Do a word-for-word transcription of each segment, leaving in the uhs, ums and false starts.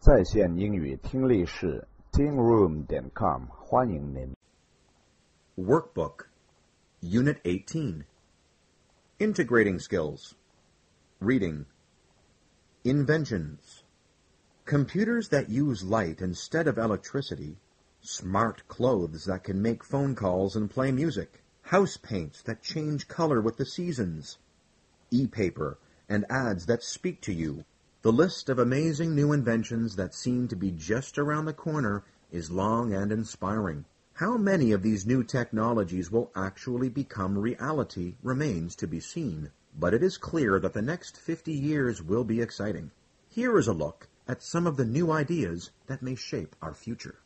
在线英语听力室 ting room dot com 欢迎您。 Workbook, Unit eighteen. Integrating Skills. Reading. Inventions. Computers that use light instead of electricity. Smart clothes that can make phone calls and play music. House paints that change color with the seasons. E-paper and ads that speak to you. The list of amazing new inventions that seem to be just around the corner is long and inspiring. How many of these new technologies will actually become reality remains to be seen, but it is clear that the next fifty years will be exciting. Here is a look at some of the new ideas that may shape our future.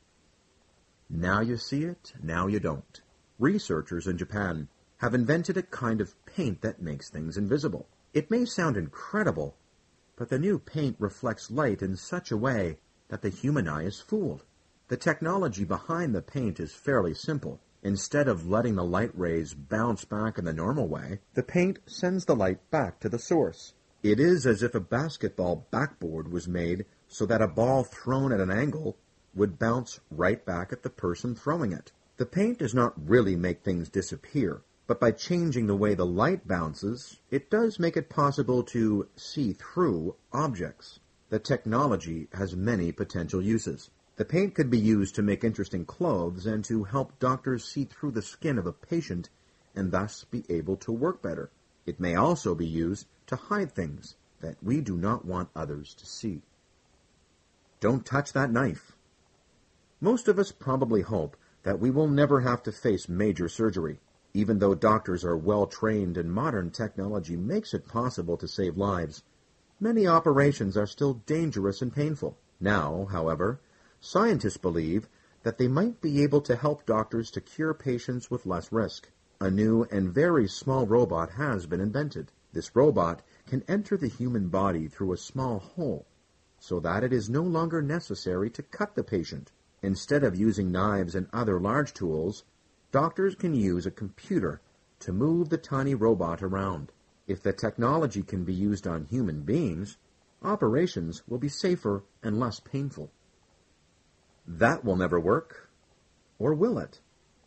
Now you see it, now you don't. Researchers in Japan have invented a kind of paint that makes things invisible. It may sound incredible, but the new paint reflects light in such a way that the human eye is fooled. The technology behind the paint is fairly simple. Instead of letting the light rays bounce back in the normal way, the paint sends the light back to the source. It is as if a basketball backboard was made so that a ball thrown at an angle would bounce right back at the person throwing it. The paint does not really make things disappear, but by changing the way the light bounces, it does make it possible to see through objects. The technology has many potential uses. The paint could be used to make interesting clothes and to help doctors see through the skin of a patient and thus be able to work better. It may also be used to hide things that we do not want others to see. Don't touch that knife. Most of us probably hope that we will never have to face major surgery. Even though doctors are well-trained and modern technology makes it possible to save lives, many operations are still dangerous and painful. Now, however, scientists believe that they might be able to help doctors to cure patients with less risk. A new and very small robot has been invented. This robot can enter the human body through a small hole, so that it is no longer necessary to cut the patient. Instead of using knives and other large tools, doctors can use a computer to move the tiny robot around. If the technology can be used on human beings, operations will be safer and less painful. That will never work. Or will it?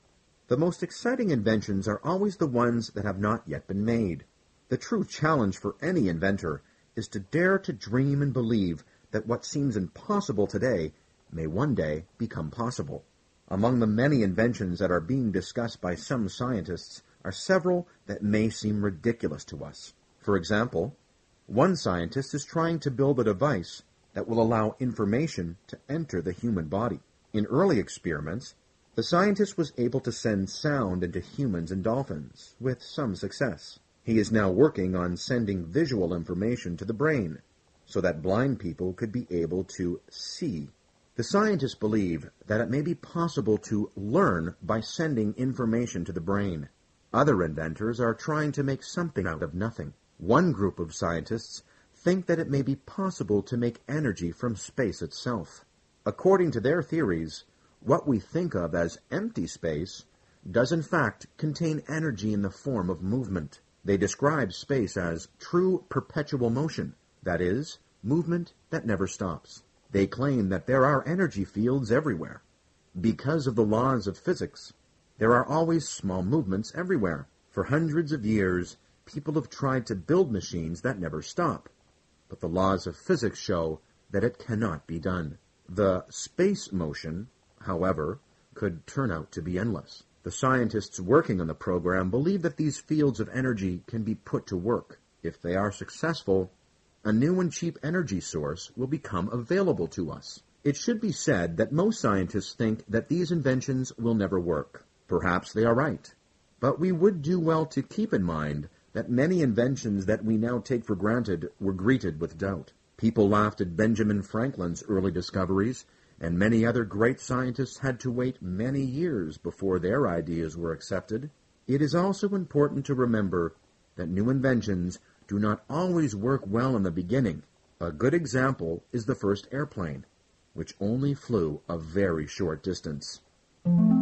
The most exciting inventions are always the ones that have not yet been made. The true challenge for any inventor is to dare to dream and believe that what seems impossible today may one day become possible. Among the many inventions that are being discussed by some scientists are several that may seem ridiculous to us. For example, one scientist is trying to build a device that will allow information to enter the human body. In early experiments, the scientist was able to send sound into humans and dolphins, with some success. He is now working on sending visual information to the brain, so that blind people could be able to see. The scientists believe that it may be possible to learn by sending information to the brain. Other inventors are trying to make something out of nothing. One group of scientists think that it may be possible to make energy from space itself. According to their theories, what we think of as empty space does in fact contain energy in the form of movement. They describe space as true perpetual motion, that is, movement that never stops. They claim that there are energy fields everywhere. Because of the laws of physics, there are always small movements everywhere. For hundreds of years, people have tried to build machines that never stop, but the laws of physics show that it cannot be done. The space motion, however, could turn out to be endless. The scientists working on the program believe that these fields of energy can be put to work. If they are successful, a new and cheap energy source will become available to us. It should be said that most scientists think that these inventions will never work. Perhaps they are right. But we would do well to keep in mind that many inventions that we now take for granted were greeted with doubt. People laughed at Benjamin Franklin's early discoveries, and many other great scientists had to wait many years before their ideas were accepted. It is also important to remember that new inventions do not always work well in the beginning. A good example is the first airplane, which only flew a very short distance.